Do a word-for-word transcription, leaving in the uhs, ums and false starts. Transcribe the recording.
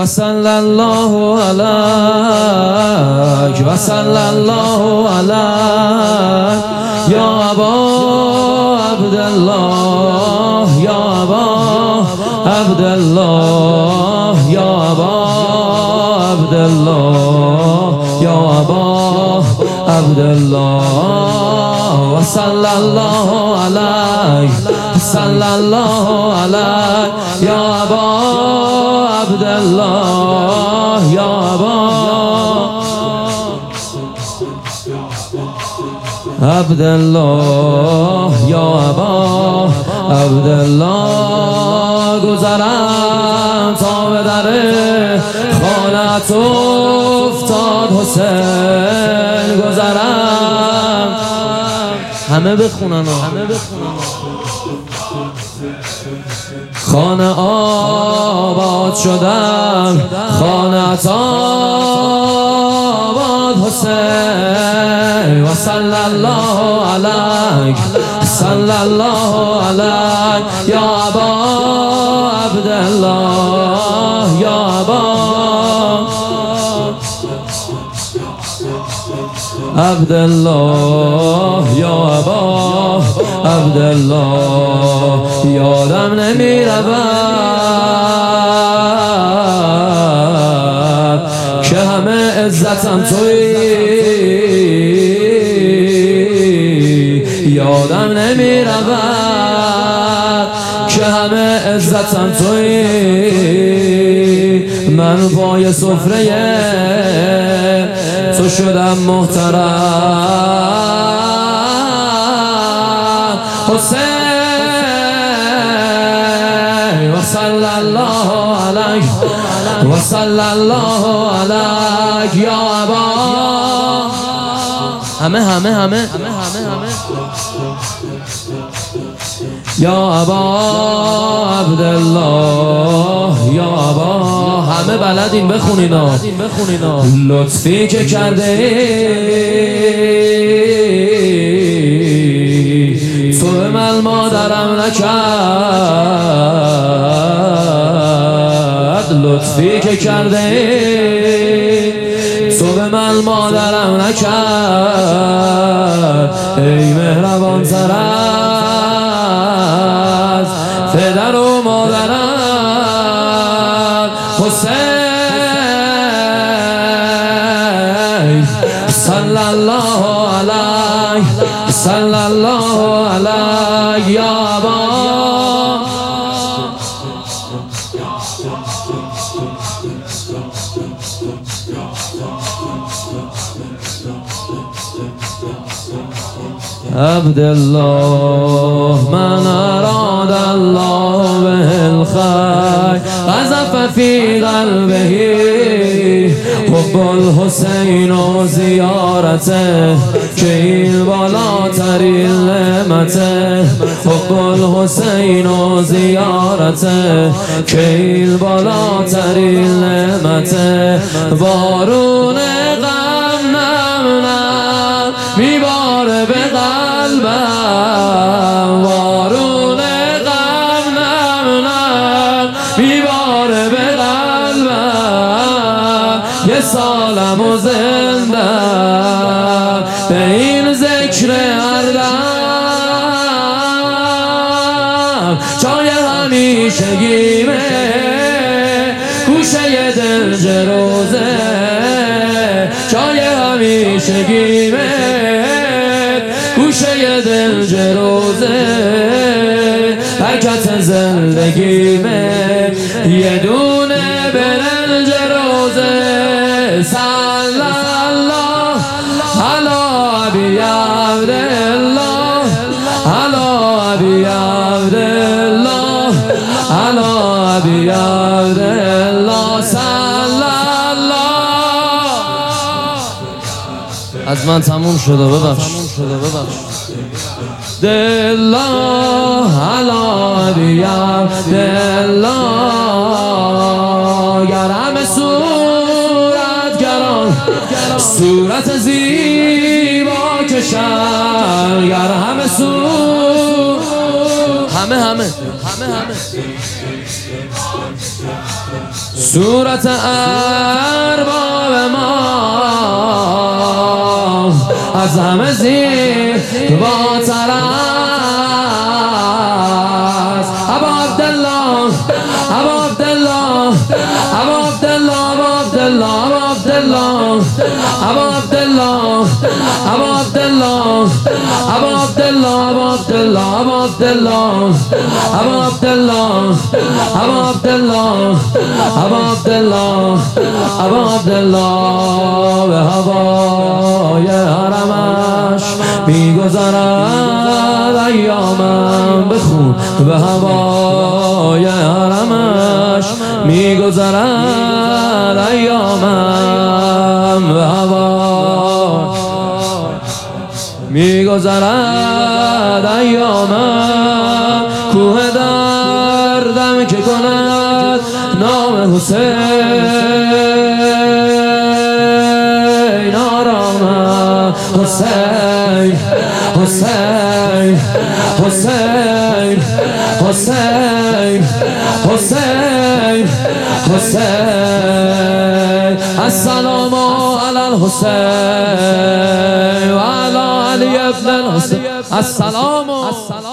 و صلی الله علیک و صلی الله علیک یا ابا عبدالله یا ابا عبدالله یا ابا عبدالله یا ابا عبدالله و صلی الله علیک صلی الله علیک یا ابا عبدالله یا ابا عبدالله یا ابا عبدالله گذرم تا به در خانت افتاد حسین گذرم همه بخونن همه بخونن خانه آباد شدم خانت آباد حسین و صلی الله علیک صلی الله علیک یا ابا عبدالله یا ابا عبدالله یا ابا عبدالله یادم نمی رود که همه عزتم تویی یادم نمی رود که همه عزتم تویی من پای سفره تو شدم محترم حسین و صلی الله علیک و صلی الله علیک یا ابا همه همه همه همه همه یا ابا عبدالله یا ابا همه بلدین بخونینا لطفی که کرده تو به من مادرم نکرد لطفی که کرده تو به من مادرم نکرد ای مهربان تر از پدر و مادرم حسین صلی الله علیک صلی الله علیک یا ابا عبدالله من اراد الله به الخير قذف في قلبه حب الحسین و زیارته که این بالاترین نعمته حب الحسین و زیارته که این بالاترین نعمته بارون غم نم نم میباره به قلبم بارون غم نم نم میباره به قلبم یه سالم و زنده به این ذکر هردم جای همیشگیمه گوشه دل جروزه جای همیشگیمه گوشه دل جروزه حرکت زندگیمه یه دونه برنج روزه صلی الله علی ابی عبدالله علی ابی عبدالله علی ابی عبدالله صلی الله از من تموم شده ببخش دلا علی ابی عبدالله گرم صورت گران صورت زیبا کشن گر همه صورت همه همه همه همه صورت ارباب ما از همه زیباتر است. ابا عبدالله ابا عبدالله ابا عبدالله ابا عبدالله ابا عبدالله ابا عبدالله ابا عبدالله ابا عبدالله ابا عبدالله ابا عبدالله ابا عبدالله ابا عبدالله ابا عبدالله به هوای حرمش میگذرد ایامم. بخون به هوای حرمش میگذرد ایامم. به هوا میگذرد ایامم. کوه دردم که کند نام حسین آرامم. حسین حسین حسین حسین حسین حسین. السلام علی الحسین و علی علی ابن الحسین. السلام